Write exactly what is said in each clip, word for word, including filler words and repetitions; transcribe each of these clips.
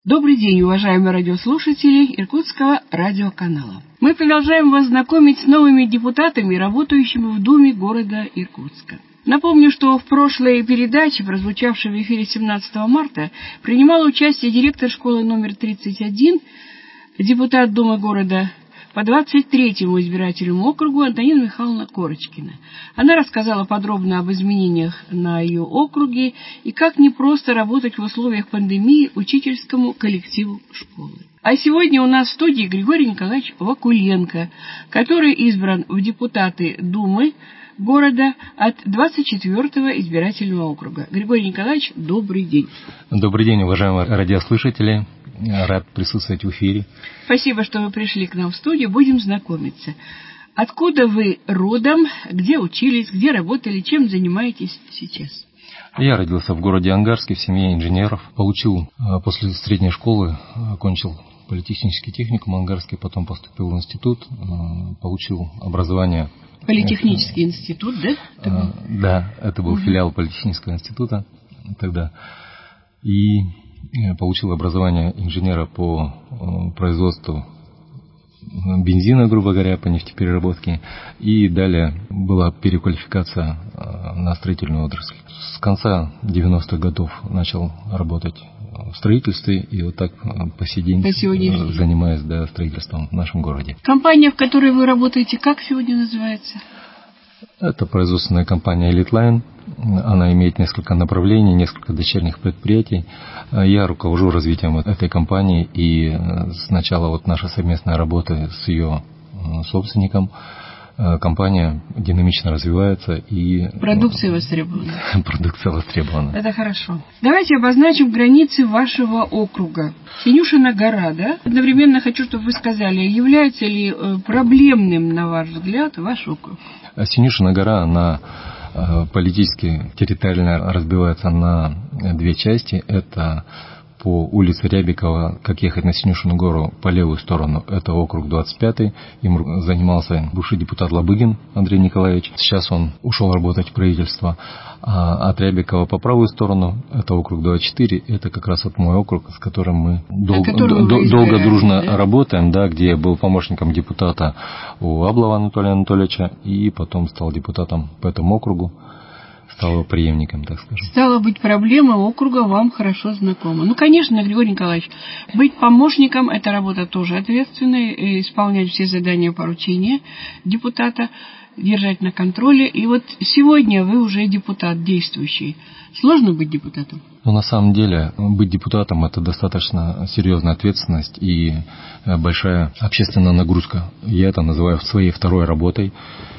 Добрый день, уважаемые радиослушатели Иркутского радиоканала. Мы продолжаем вас знакомить с новыми депутатами, работающими в Думе города Иркутска. Напомню, что в прошлой передаче, прозвучавшей в эфире семнадцатого марта, принимала участие директор школы номер тридцать один, депутат Думы города по двадцать третьему избирательному округу Антонина Михайловна Корочкина. Она рассказала подробно об изменениях на ее округе и как непросто работать в условиях пандемии учительскому коллективу школы. А сегодня у нас в студии Григорий Николаевич Вакуленко, который избран в депутаты Думы города от двадцать четвёртого избирательного округа. Григорий Николаевич, добрый день. Добрый день, уважаемые радиослушатели. Рад присутствовать в эфире. Спасибо, что вы пришли к нам в студию. Будем знакомиться. Откуда вы родом, где учились, где работали, чем занимаетесь сейчас? Я родился в городе Ангарске в семье инженеров. Получил после средней школы, окончил политехнический техникум Ангарский, потом поступил в институт, получил образование. Политехнический институт, да? Это был? Да, это был угу. филиал политехнического института тогда. И получил образование инженера по производству бензина, грубо говоря, по нефтепереработке. И далее была переквалификация на строительную отрасль. С конца девяностых годов начал работать в строительстве и вот так по сей день по занимаюсь да, строительством в нашем городе. Компания, в которой вы работаете, как сегодня называется? Это производственная компания Eliteline. Она имеет несколько направлений, несколько дочерних предприятий. Я руковожу развитием этой компании, и с начала вот нашей совместной работы с ее собственником компания динамично развивается и... Продукция востребована. Продукция востребована. Это хорошо. Давайте обозначим границы вашего округа. Синюшина гора, да? Одновременно хочу, чтобы вы сказали, является ли проблемным, на ваш взгляд, ваш округ? Синюшина гора, она политически, территориально разбивается на две части. Это по улице Рябикова, как ехать на Синюшину гору по левую сторону, это округ двадцать пятый. Им занимался бывший депутат Лобыгин Андрей Николаевич. Сейчас он ушел работать в правительство. А от Рябикова по правую сторону, это округ двадцать четыре. Это как раз вот мой округ, с которым мы дол- дол- долго дружно да? работаем, да, где я был помощником депутата у Аблова Анатолия Анатольевича и потом стал депутатом по этому округу. Стала преемником, так скажем. Стало быть, проблема округа вам хорошо знакома. Ну, конечно, Григорий Николаевич, быть помощником – это работа тоже ответственная, исполнять все задания, поручения депутата, держать на контроле. И вот сегодня вы уже депутат действующий. Сложно быть депутатом? Ну, на самом деле, быть депутатом – это достаточно серьезная ответственность и большая общественная нагрузка. Я это называю своей второй работой.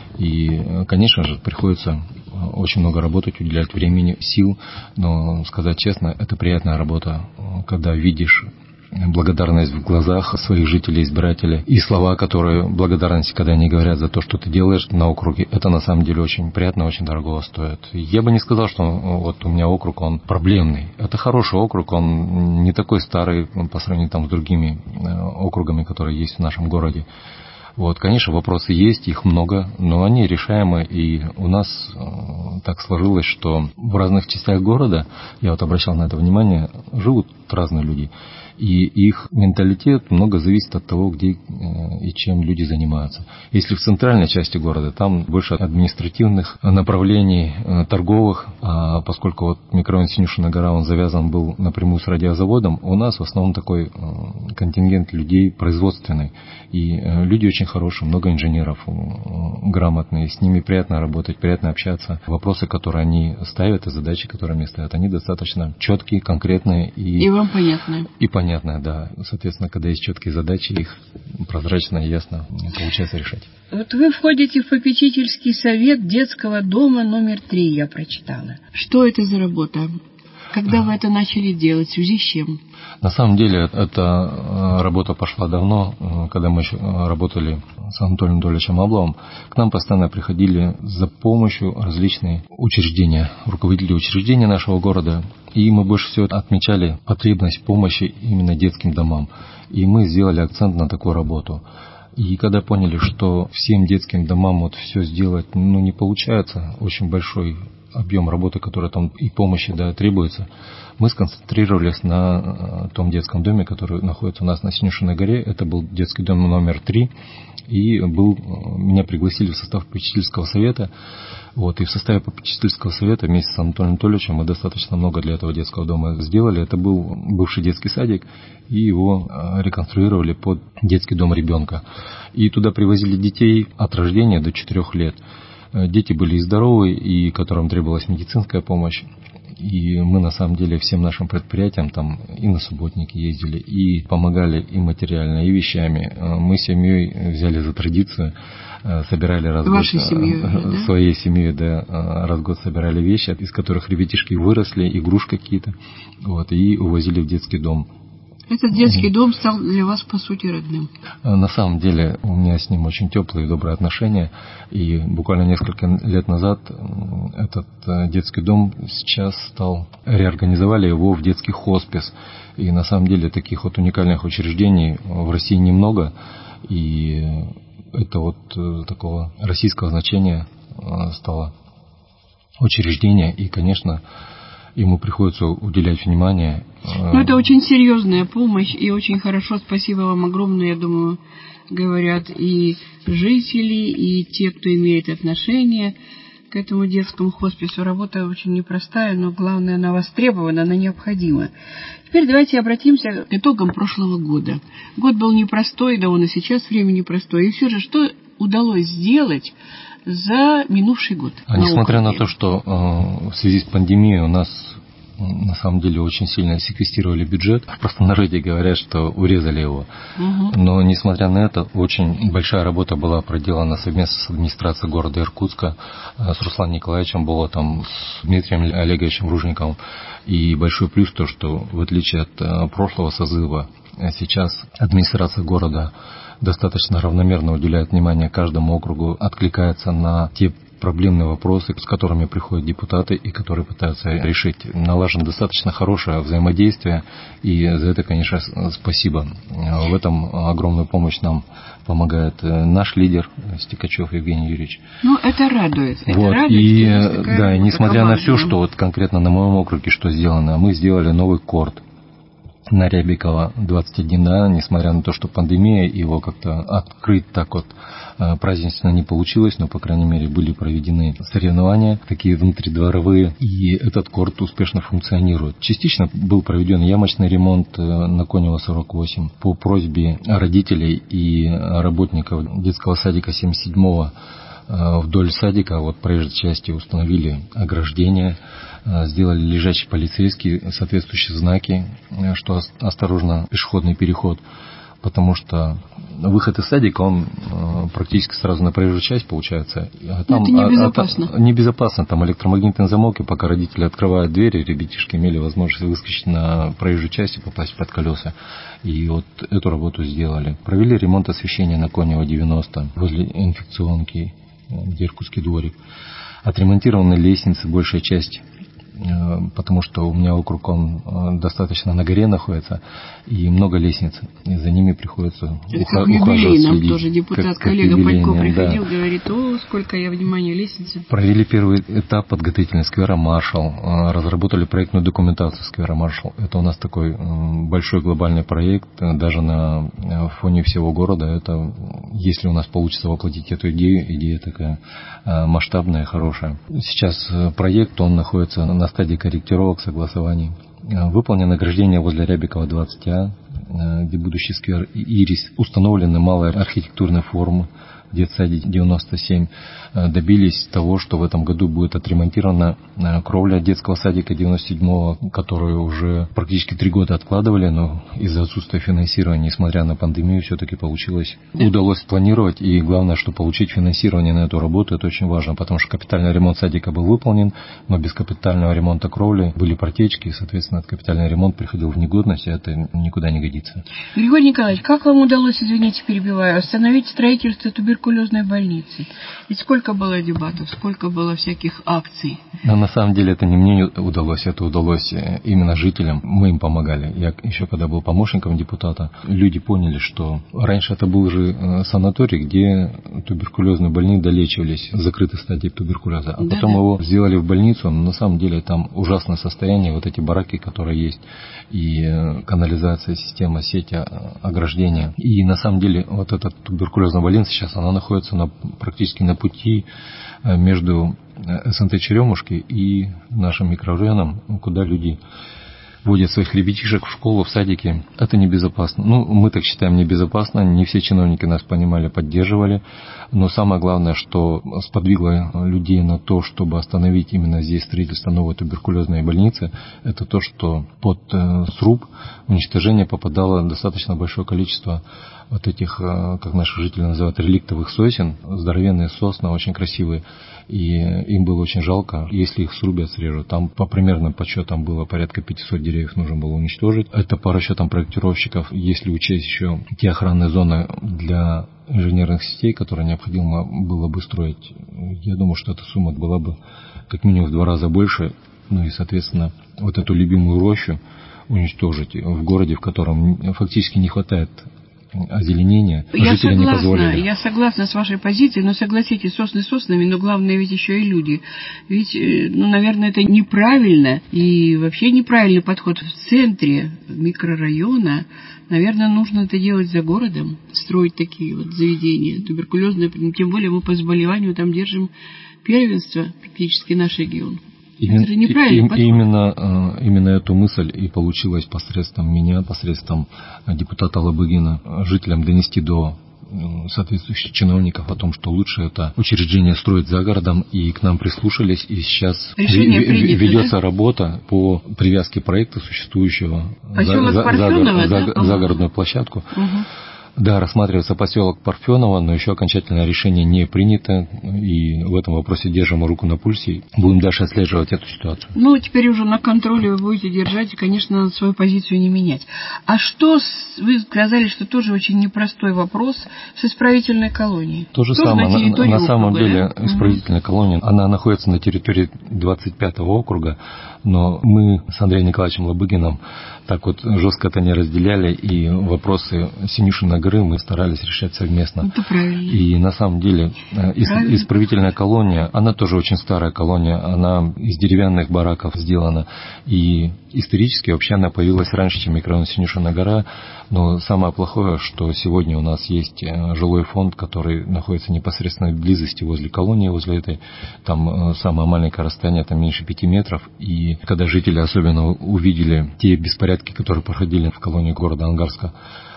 И, конечно же, приходится очень много работать, уделять времени, сил, но, сказать честно, это приятная работа, когда видишь благодарность в глазах своих жителей, избирателей, и слова, которые благодарности, когда они говорят за то, что ты делаешь на округе, это на самом деле очень приятно, очень дорого стоит. Я бы не сказал, что вот у меня округ, он проблемный. Это хороший округ, он не такой старый по сравнению там с другими округами, которые есть в нашем городе. Вот, конечно, вопросы есть, их много, но они решаемы, и у нас э, так сложилось, что в разных частях города, я вот обращал на это внимание, живут разные люди, и их менталитет много зависит от того, где э, и чем люди занимаются. Если в центральной части города, там больше административных направлений, э, торговых, а поскольку вот микрорайон Синюшина гора, он завязан был напрямую с радиозаводом, у нас в основном такой э, контингент людей производственный, и э, люди очень хорошие, много инженеров грамотные, с ними приятно работать, приятно общаться. Вопросы, которые они ставят, и задачи, которые они ставят, они достаточно четкие, конкретные. И, и вам понятные. И понятные, да. Соответственно, когда есть четкие задачи, их прозрачно и ясно получается решать. Вот вы входите в попечительский совет детского дома номер три, я прочитала. Что это за работа? Когда вы это начали делать? В связи с чем? На самом деле, эта работа пошла давно, когда мы еще работали с Анатолием Анатольевичем Абловым. К нам постоянно приходили за помощью различные учреждения, руководители учреждений нашего города. И мы больше всего отмечали потребность помощи именно детским домам. И мы сделали акцент на такую работу. И когда поняли, что всем детским домам вот все сделать ну, не получается, очень большой объем работы, который там и помощи, да, требуется, мы сконцентрировались на том детском доме, который находится у нас на Синюшиной горе. Это был детский дом номер три. И был, меня пригласили в состав попечительского совета. Вот, и в составе попечительского совета вместе с Анатолием Анатольевичем мы достаточно много для этого детского дома сделали. Это был бывший детский садик, и его реконструировали под детский дом ребенка. И туда привозили детей от рождения до четырех лет. Дети были и здоровые, и которым требовалась медицинская помощь. И мы, на самом деле, всем нашим предприятиям там и на субботники ездили, и помогали и материально, и вещами. Мы семьей взяли за традицию, собирали раз в год, семьей, да? своей семьей, да, раз в год собирали вещи, из которых ребятишки выросли, игрушки какие-то, вот, и увозили в детский дом. Этот детский дом стал для вас, по сути, родным. На самом деле у меня с ним очень теплые и добрые отношения. И буквально несколько лет назад этот детский дом сейчас стал, реорганизовали его в детский хоспис. И на самом деле таких вот уникальных учреждений в России немного. И это вот такого российского значения стало учреждение. И, конечно, ему приходится уделять внимание. Ну, это очень серьезная помощь, и очень хорошо, спасибо вам огромное, я думаю, говорят и жители, и те, кто имеет отношение к этому детскому хоспису. Работа очень непростая, но главное, она востребована, она необходима. Теперь давайте обратимся к итогам прошлого года. Год был непростой, да он и сейчас время непростое. И все же, что удалось сделать за минувший год? А несмотря на то, что э, в связи с пандемией у нас на самом деле очень сильно секвестировали бюджет, в простонародье говорят, что урезали его. Угу. Но несмотря на это, очень большая работа была проделана совместно с администрацией города Иркутска, с Русланом Николаевичем Болотом, с Дмитрием Олеговичем Ружниковым. И большой плюс то, что в отличие от прошлого созыва, сейчас администрация города достаточно равномерно уделяет внимание каждому округу, откликается на те проблемные вопросы, с которыми приходят депутаты и которые пытаются решить. Налажено достаточно хорошее взаимодействие, и за это, конечно, спасибо. В этом огромную помощь нам помогает наш лидер Стекачев Евгений Юрьевич. Ну, это радует. Это вот. радует, и, что да, и несмотря команда. на все, что вот конкретно на моем округе что сделано, мы сделали новый корт на Рябикова двадцать один, да, несмотря на то, что пандемия, его как-то открыть так вот празднично не получилось, но, по крайней мере, были проведены соревнования, такие внутридворовые, и этот корт успешно функционирует. Частично был проведен ямочный ремонт на Конева сорок восемь по просьбе родителей и работников детского садика семьдесят седьмого. Вдоль садика, вот проезжей части, установили ограждение, сделали лежачие полицейские соответствующие знаки, что осторожно, пешеходный переход, потому что выход из садика, он практически сразу на проезжую часть получается. А там, это небезопасно. А, а, небезопасно, там электромагнитный замок, и пока родители открывают двери, ребятишки имели возможность выскочить на проезжую часть и попасть под колеса. И вот эту работу сделали. Провели ремонт освещения на Конева девяносто, возле инфекционки, где Иркутский дворик. Отремонтированы лестницы, большая часть, потому что у меня округ, он достаточно на горе находится, и много лестниц, и за ними приходится уха- ухаживать, следить. Нам тоже депутат, как, коллега как Панько приходил, да. Говорит, о, сколько я внимания лестнице. Провели первый этап подготовительный сквера Маршал, разработали проектную документацию сквера Маршал. Это у нас такой большой глобальный проект, даже на фоне всего города. Это, если у нас получится воплотить эту идею, идея такая масштабная, хорошая. Сейчас проект, он находится на стадии корректировок, согласований. Выполнено ограждение возле Рябикова двадцать А, где будущий сквер Ирис. Установлены малые архитектурные формы в детсаде девяносто семь. Добились того, что в этом году будет отремонтирована кровля детского садика девяносто седьмого, которую уже практически три года откладывали, но из-за отсутствия финансирования, несмотря на пандемию, все-таки получилось. Удалось планировать, и главное, что получить финансирование на эту работу, это очень важно, потому что капитальный ремонт садика был выполнен, но без капитального ремонта кровли были протечки, и, соответственно, этот капитальный ремонт приходил в негодность, и это никуда не годится. Григорий Николаевич, как вам удалось, извините, перебиваю, остановить строительство туберкулеза туберкулезной больницы. Ведь сколько было дебатов, сколько было всяких акций. Но на самом деле это не мне удалось, это удалось именно жителям. Мы им помогали. Я еще когда был помощником депутата, люди поняли, что раньше это был же санаторий, где туберкулезные больные долечивались в закрытой стадии туберкулеза. А да, потом да. его сделали в больницу, но на самом деле там ужасное состояние, вот эти бараки, которые есть, и канализация, система, сеть ограждения. И на самом деле вот эта туберкулезная больница сейчас, она находится на, практически на пути между СНТ Черемушки и нашим микрорайоном, куда люди водят своих ребятишек в школу, в садики. Это небезопасно. Ну, мы так считаем, небезопасно. Не все чиновники нас понимали, поддерживали. Но самое главное, что сподвигло людей на то, чтобы остановить именно здесь строительство новой туберкулезной больницы, это то, что под сруб уничтожения попадало достаточно большое количество вот этих, как наши жители называют, реликтовых сосен, здоровенные сосны, очень красивые, и им было очень жалко, если их срубят, срежут. Там по примерным подсчетам было порядка пятьсот деревьев нужно было уничтожить. Это по расчетам проектировщиков, если учесть еще те охранные зоны для инженерных сетей, которые необходимо было бы строить, я думаю, что эта сумма была бы как минимум в два раза больше, ну и, соответственно, вот эту любимую рощу уничтожить в городе, в котором фактически не хватает озеленения, я жители согласна, не позволили. Я согласна с вашей позицией, но согласитесь, сосны соснами, но главное ведь еще и люди. Ведь, ну, наверное, это неправильно и вообще неправильный подход. В центре микрорайона, наверное, нужно это делать за городом, строить такие вот заведения туберкулезные, тем более мы по заболеванию там держим первенство, практически наш регион. Именно, это неправильный подход. Именно, именно эту мысль и получилось посредством меня, посредством депутата Лобыгина, жителям донести до соответствующих чиновников о том, что лучше это учреждение строить за городом, и к нам прислушались, и сейчас Решение принято, ведется да? работа по привязке проекта существующего Поселок за, Парфенова, за, да? за, загородную площадку. Угу. Да, рассматривается поселок Парфенова, но еще окончательное решение не принято, и в этом вопросе держим руку на пульсе. Будем дальше отслеживать эту ситуацию. Ну, теперь уже на контроле вы будете держать, и, конечно, надо свою позицию не менять. А что, с... вы сказали, что тоже очень непростой вопрос с исправительной колонией? То же тоже самое. На, на, на самом округа, деле, да? исправительная угу. колония, она находится на территории двадцать пятого округа, но мы с Андреем Николаевичем Лобыгиным так вот жестко это не разделяли, и вопросы Синюшиной горы мы старались решать совместно. Это правильно. И на самом деле правильно. Исправительная колония, она тоже очень старая колония, она из деревянных бараков сделана, и исторически вообще она появилась раньше, чем микрорайон Синюшина гора, но самое плохое, что сегодня у нас есть жилой фонд, который находится непосредственно в близости возле колонии, возле этой, там самое маленькое расстояние, там меньше пяти метров, и когда жители особенно увидели те беспорядки, которые проходили в колонии города Ангарска,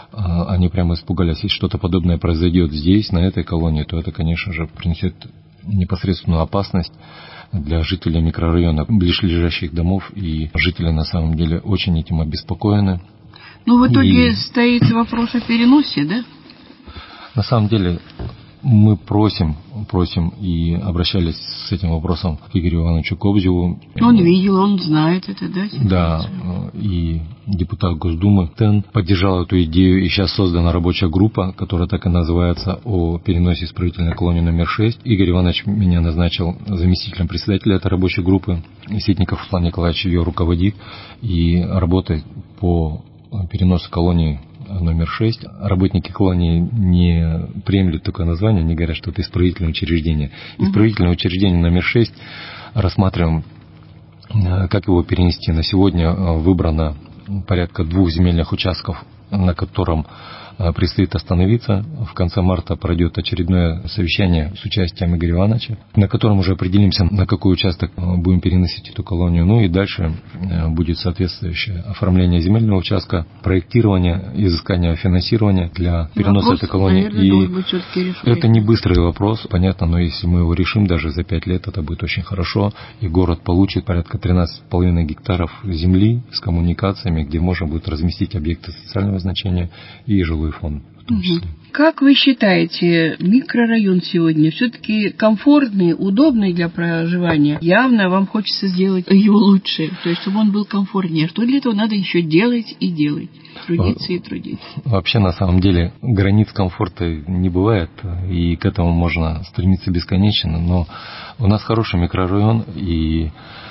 они прямо испугались, если что-то подобное произойдет здесь, на этой колонии, то это, конечно же, принесет непосредственную опасность для жителей микрорайона, ближайших домов, и жители на самом деле очень этим обеспокоены. Ну, в итоге и... стоит вопрос о переносе, да? На самом деле мы просим, просим и обращались с этим вопросом к Игорю Ивановичу Кобзеву. Он видел, он знает это, да? Ситуацию? Да, и депутат Госдумы Тен поддержал эту идею, и сейчас создана рабочая группа, которая так и называется, о переносе исправительной колонии номер шесть. Игорь Иванович меня назначил заместителем председателя этой рабочей группы. Ситников Руслан Николаевич ее руководит, и работает по переносу колонии номер шесть. Работники колонии не приемлют такое название, они говорят, что это исправительное учреждение. Исправительное uh-huh. учреждение номер шесть рассматриваем, как его перенести. На сегодня выбрано порядка двух земельных участков, на котором предстоит остановиться. В конце марта пройдет очередное совещание с участием Игоря Ивановича, на котором уже определимся, на какой участок будем переносить эту колонию. Ну и дальше будет соответствующее оформление земельного участка, проектирование, изыскание финансирования для переноса вопрос, этой колонии. Наверное, и это не быстрый вопрос, понятно, но если мы его решим даже за пять лет, это будет очень хорошо. И город получит порядка тринадцать с половиной гектаров земли с коммуникациями, где можно будет разместить объекты социального значения и жилой жилой фонд в том числе. Как вы считаете, микрорайон сегодня все-таки комфортный, удобный для проживания? Явно вам хочется сделать его лучше, то есть чтобы он был комфортнее. Что для этого надо еще делать и делать? Трудиться и трудиться. Вообще, на самом деле, границ комфорта не бывает, и к этому можно стремиться бесконечно, но у нас хороший микрорайон, и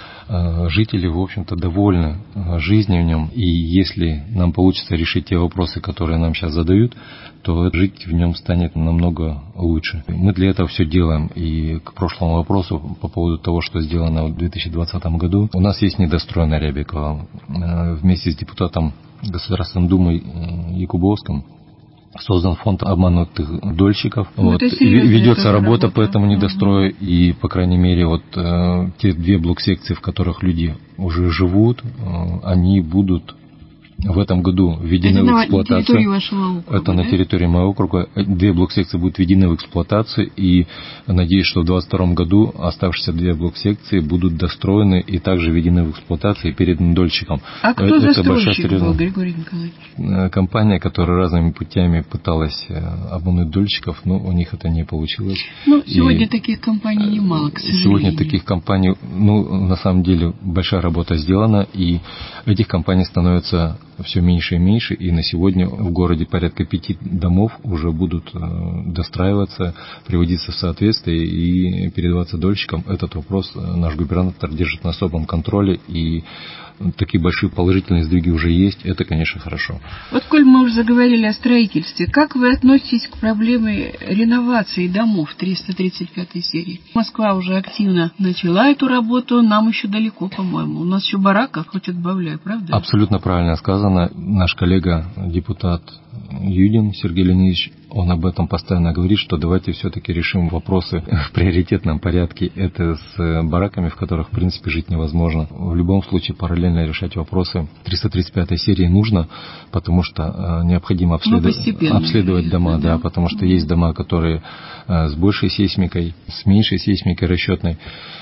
жители, в общем-то, довольны жизнью в нем, и если нам получится решить те вопросы, которые нам сейчас задают, то жить в нем станет намного лучше. Мы для этого все делаем, и к прошлому вопросу по поводу того, что сделано в две тысячи двадцатом году, у нас есть недострой на Рябиково. Вместе с депутатом Государственной Думы Якубовским создан фонд обманутых дольщиков. Вот. Ведется работа по этому недострою, угу. И, по крайней мере, вот э, те две блок-секции, в которых люди уже живут, э, они будут в этом году введены это в эксплуатацию. Это на территории вашего округа, Это да? на территории моего округа. Две блок-секции будут введены в эксплуатацию, и надеюсь, что в двадцать втором году оставшиеся две блок-секции будут достроены и также введены в эксплуатацию и переданы дольщикам. А кто это застройщик был, Григорий Николаевич? Компания, которая разными путями пыталась обмануть дольщиков, но у них это не получилось. Ну, сегодня и таких компаний немало, к сожалению. Сегодня таких компаний, ну, на самом деле, большая работа сделана, и этих компаний становится все меньше и меньше, и на сегодня в городе порядка пяти домов уже будут достраиваться, приводиться в соответствие и передаваться дольщикам. Этот вопрос наш губернатор держит на особом контроле, и такие большие положительные сдвиги уже есть, это, конечно, хорошо. Вот, коль мы уже заговорили о строительстве, как вы относитесь к проблеме реновации домов триста тридцать пятой серии? Москва уже активно начала эту работу, нам еще далеко, по-моему. У нас еще бараков хоть отбавляй, правда? Абсолютно правильно сказано. Наш коллега, депутат Юдин Сергей Леонидович, он об этом постоянно говорит, что давайте все-таки решим вопросы в приоритетном порядке. Это с бараками, в которых, в принципе, жить невозможно. В любом случае, параллельно решать вопросы триста тридцать пятой серии нужно, потому что необходимо обследовать, ну, обследовать дома, да, да, потому что есть дома, которые с большей сейсмикой, с меньшей сейсмикой расчетной.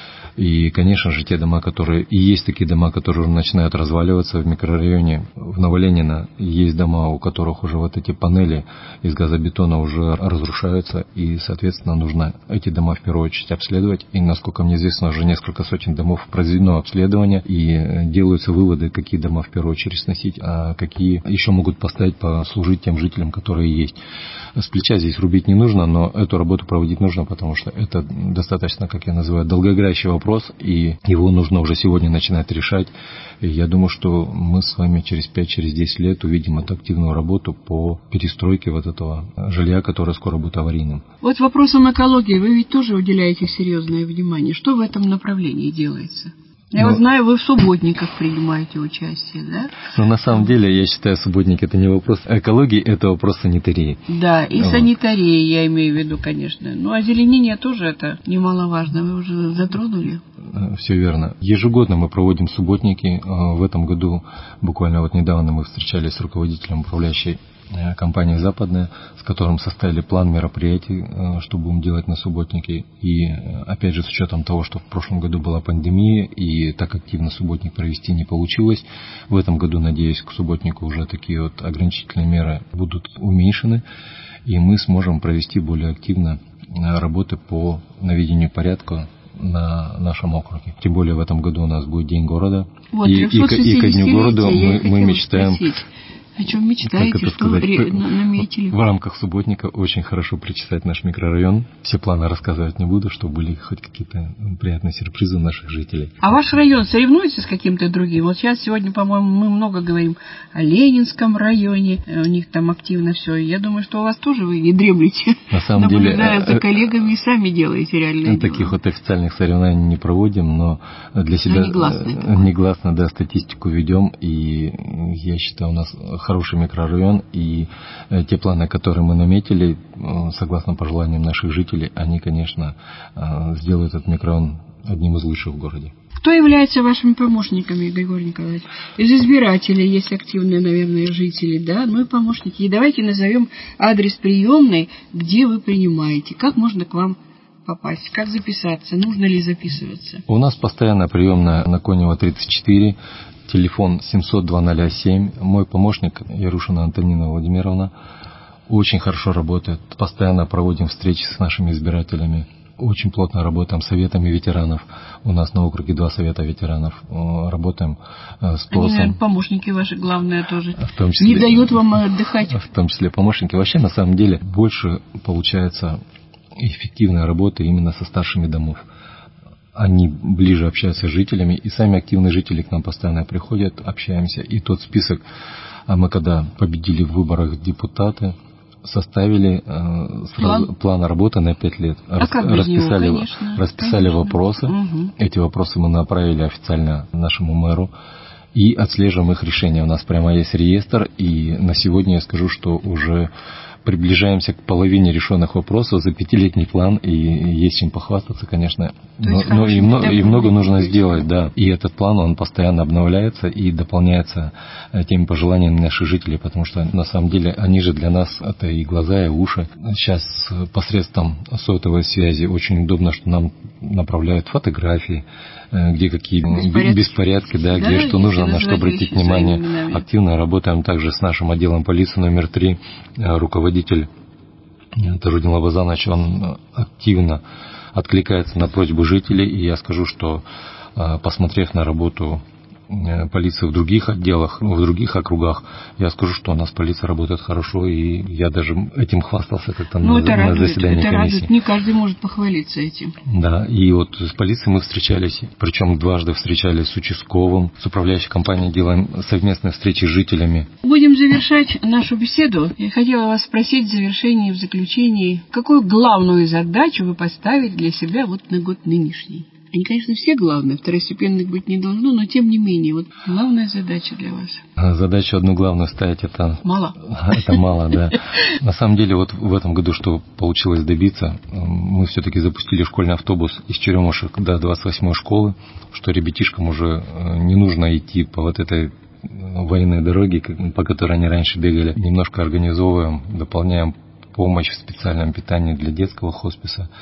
И, конечно же, те дома, которые... И есть такие дома, которые уже начинают разваливаться в микрорайоне. В Новоленина есть дома, у которых уже вот эти панели из газобетона уже разрушаются. И, соответственно, нужно эти дома в первую очередь обследовать. И, насколько мне известно, уже несколько сотен домов произведено обследование. И делаются выводы, какие дома в первую очередь сносить, а какие еще могут поставить, послужить тем жителям, которые есть. С плеча здесь рубить не нужно, но эту работу проводить нужно, потому что это достаточно, как я называю, долгоиграющий вопрос. Вопрос, и его нужно уже сегодня начинать решать. И я думаю, что мы с вами через пять десять лет увидим эту активную работу по перестройке вот этого жилья, которое скоро будет аварийным. Вот вопросам экологии вы ведь тоже уделяете серьезное внимание. Что в этом направлении делается? Я вот знаю, вы в субботниках принимаете участие, да? Но на самом деле, я считаю, субботник — это не вопрос экологии, это вопрос санитарии. Да, и вот. Санитарии я имею в виду, конечно. Ну, озеленение тоже это немаловажно, вы уже затронули. Все верно. Ежегодно мы проводим субботники. В этом году, буквально вот недавно, мы встречались с руководителем управляющей компании «Западная», с которым составили план мероприятий, что будем делать на субботнике. И, опять же, с учетом того, что в прошлом году была пандемия, и так активно субботник провести не получилось, в этом году, надеюсь, к субботнику уже такие вот ограничительные меры будут уменьшены, и мы сможем провести более активно работы по наведению порядка на нашем округе. Тем более в этом году у нас будет День города. Вот, и, и, и ко Дню города мы, мы мечтаем... Спросить. О чем мечтаете, как это что ре... наметили? В рамках субботника очень хорошо причесать наш микрорайон. Все планы рассказывать не буду, чтобы были хоть какие-то приятные сюрпризы у наших жителей. А ваш район соревнуется с каким-то другим? Вот сейчас сегодня, по-моему, мы много говорим о Ленинском районе. У них там активно все. Я думаю, что у вас тоже вы не дремлете. На самом деле, наблюдая за коллегами, и сами делаете реальные дела. Таких вот официальных соревнований не проводим, но для себя негласно, негласно, да, статистику ведем. И я считаю, у нас хороший микрорайон, и те планы, которые мы наметили, согласно пожеланиям наших жителей, они, конечно, сделают этот микрорайон одним из лучших в городе. Кто является вашими помощниками, Григорий Николаевич? Из избирателей есть активные, наверное, жители, да, ну и помощники. И давайте назовем адрес приемной, где вы принимаете. Как можно к вам попасть? Как записаться? Нужно ли записываться? У нас постоянная приемная на Конева тридцать четыре, телефон семь ноль два ноль семь. Мой помощник Ярушина Антонина Владимировна. очень хорошо работает. Постоянно проводим встречи с нашими избирателями. Очень плотно работаем с советами ветеранов. У нас на округе два совета ветеранов. Работаем с ТОСом. Они, наверное, помощники ваши главные тоже. В том числе, не дают вам отдыхать. В том числе помощники. Вообще, на самом деле, больше получается эффективная работа именно со старшими домов. Они ближе общаются с жителями, и сами активные жители к нам постоянно приходят, общаемся. И тот список, мы когда победили в выборах в депутаты, составили э, сразу план? план работы на пять лет. А Рас, как без расписали него, конечно, расписали конечно. вопросы. Угу. Эти вопросы мы направили официально нашему мэру и отслеживаем их решения. У нас прямо есть реестр, и на сегодня я скажу, что уже приближаемся к половине решенных вопросов за пятилетний план, и есть чем похвастаться, конечно. Но, но и, много, и много нужно сделать, да. И этот план, он постоянно обновляется и дополняется теми пожеланиями наших жителей, потому что на самом деле они же для нас это и глаза, и уши. Сейчас посредством сотовой связи очень удобно, что нам направляют фотографии, где какие беспорядки, беспорядки да, да, где что нужно, на что обратить внимание. Активно работаем также с нашим отделом полиции номер три. Руководитель Тажудин Лабазанович, он активно откликается на просьбы жителей, и я скажу, что посмотрев на работу полиции в других отделах, в других округах, я скажу, что у нас полиция работает хорошо, и я даже этим хвастался как-то ну, на, это на радует, заседании это комиссии. Радует. Не каждый может похвалиться этим. Да, и вот с полицией мы встречались, причем дважды встречались с участковым, с управляющей компанией, делаем совместные встречи с жителями. Будем завершать нашу беседу. Я хотела вас спросить в завершении, в заключении, какую главную задачу вы поставили для себя вот на год нынешний? Они, конечно, все главные, второстепенных быть не должно, но тем не менее, вот главная задача для вас. Задачу одну главную ставить, это... Мало. Это мало, да. На самом деле, вот в этом году, что получилось добиться, мы все-таки запустили школьный автобус из Черемушек до двадцать восьмой школы, что ребятишкам уже не нужно идти по вот этой военной дороге, по которой они раньше бегали. Немножко организовываем, дополняем помощь в специальном питании для детского хосписа.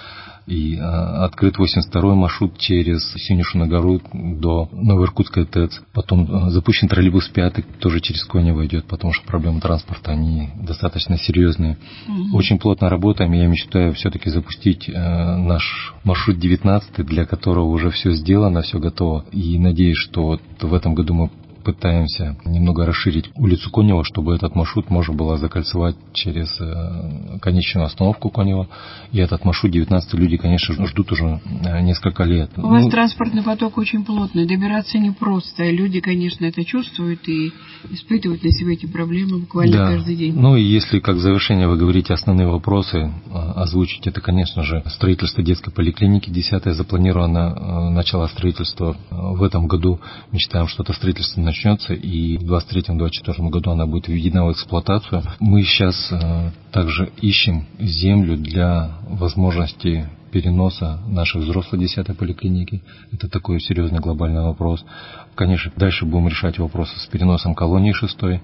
И а, открыт восемьдесят второй маршрут через Синюшину гору до Новоиркутской ТЭЦ. Потом а, запущен троллейбус пятый, тоже через Конево идет, потому что проблемы транспорта, они достаточно серьезные. Mm-hmm. Очень плотно работаем, и я мечтаю все-таки запустить а, наш маршрут девятнадцатый, для которого уже все сделано, все готово. И надеюсь, что вот в этом году мы пытаемся немного расширить улицу Конева, чтобы этот маршрут можно было закольцевать через э, конечную остановку Конева. И этот маршрут девятнадцатый люди, конечно, ждут уже несколько лет. У ну, вас транспортный поток очень плотный, добираться непросто. Люди, конечно, это чувствуют и испытывают на себе эти проблемы буквально да. каждый день. Ну и если как завершение вы говорите основные вопросы, озвучить, это, конечно же, строительство детской поликлиники. Десятое запланировано начало строительства в этом году. Мечтаем, что это строительство начнется. И в двадцать третьем — двадцать четвёртом году она будет введена в эксплуатацию. Мы сейчас э, также ищем землю для возможности переноса наших взрослых десятой поликлиники. Это такой серьезный глобальный вопрос. Конечно, дальше будем решать вопросы с переносом колонии шестой.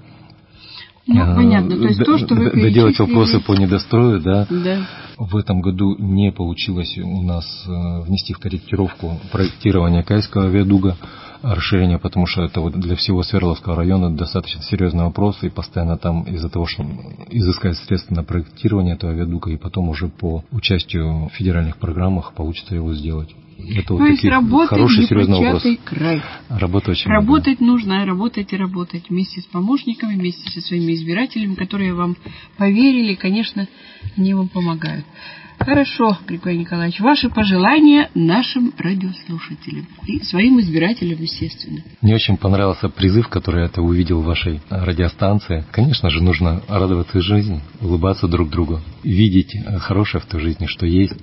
Ну, а, понятно. То есть д- то, что вы перечислили... Доделать вопросы по недострою, да. да. В этом году не получилось у нас э, внести в корректировку проектирование Кайского виадука, расширение, потому что это вот для всего Свердловского района достаточно серьезный вопрос, и постоянно там из-за того, что изыскать средства на проектирование этого виадука, и потом уже по участию в федеральных программах получится его сделать. Это То вот есть работать хороший, серьезный вопрос. Край. Работа очень работать много. Нужно, работать и работать вместе с помощниками, вместе со своими избирателями, которые вам поверили, конечно, они вам помогают. Хорошо, Григорий Николаевич, ваши пожелания нашим радиослушателям и своим избирателям, естественно. Мне очень понравился призыв, который я увидел в вашей радиостанции. Конечно же, нужно радоваться жизни, улыбаться друг другу, видеть хорошее в той жизни, что есть.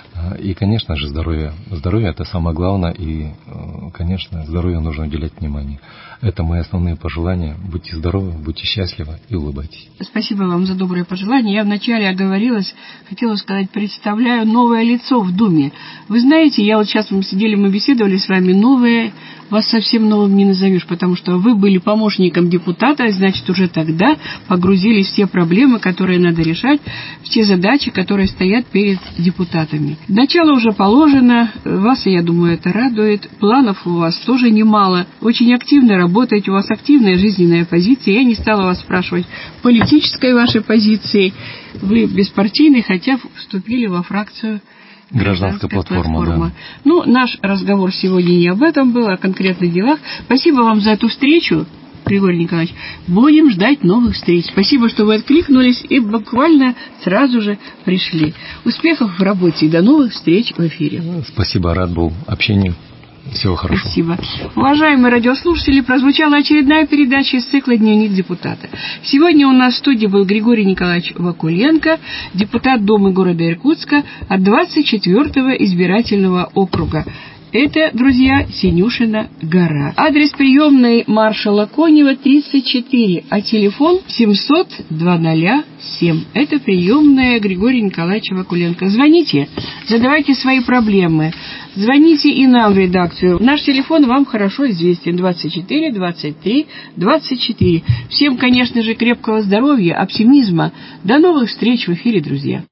И, конечно же, здоровье. Здоровье – это самое главное, и, конечно, здоровью нужно уделять внимание. Это мои основные пожелания. Будьте здоровы, будьте счастливы и улыбайтесь. Спасибо вам за добрые пожелания. Я вначале оговорилась, хотела сказать, представляю новое лицо в Думе. Вы знаете, я вот сейчас мы сидели, мы беседовали с вами, новое, вас совсем новым не назовешь, потому что вы были помощником депутата, значит, уже тогда погрузились в те проблемы, которые надо решать, в те задачи, которые стоят перед депутатами. Начало уже положено, вас, я думаю, это радует. Планов у вас тоже немало. Очень активно работаете, у вас активная жизненная позиция. Я не стала вас спрашивать политической вашей позиции. Вы беспартийный, хотя вступили во фракцию Гражданская платформа, платформа. Да. Ну, наш разговор сегодня не об этом был, а о конкретных делах. Спасибо вам за эту встречу, Григорий Николаевич. Будем ждать новых встреч. Спасибо, что вы откликнулись и буквально сразу же пришли. Успехов в работе и до новых встреч в эфире. Спасибо, рад был общению. Всего хорошего. Спасибо. Уважаемые радиослушатели, прозвучала очередная передача из цикла «Дневник депутата». Сегодня у нас в студии был Григорий Николаевич Вакуленко, депутат Думы города Иркутска от двадцать четвёртого избирательного округа. Это, друзья, Синюшина гора. Адрес приемной маршала Конева тридцать четыре, а телефон семьсот два ноль семь. Это приемная Григория Николаевича Вакуленко. Звоните, задавайте свои проблемы. Звоните и нам в редакцию. Наш телефон вам хорошо известен. двадцать четыре двадцать три двадцать четыре. Всем, конечно же, крепкого здоровья, оптимизма. До новых встреч в эфире, друзья.